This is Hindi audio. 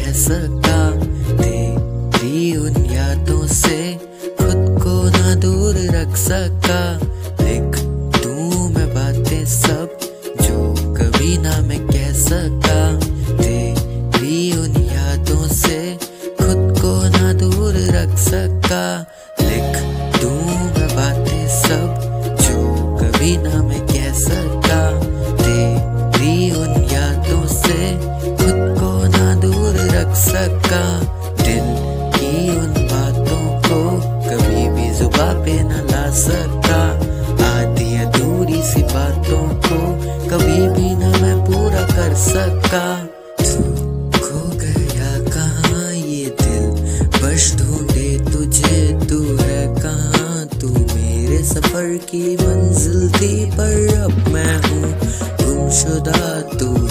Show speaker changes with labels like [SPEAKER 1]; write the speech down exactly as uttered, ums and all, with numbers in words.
[SPEAKER 1] कह सका। तेरी उन यादों से खुद को ना दूर रख सका। लिख दूं मैं बातें सब जो कभी ना मैं कह सका। तेरी उन यादों से खुद को ना दूर रख सका। लिख दूं मैं बातें सब जो कभी ना मैं कह सका। तेरी उन यादों से खुद को ना दूर रख सका। दिल की उन बातों को कभी भी जुबां पे न ला सका। आधी अधूरी सी बातों को कभी भी न मैं पूरा कर सका। तू खो गया कहाँ ये दिल बस ढूंढे तुझे, तू है कहाँ। तू मेरे सफर की मंजिल थी पर अब मैं हूँ गुमशुदा। तू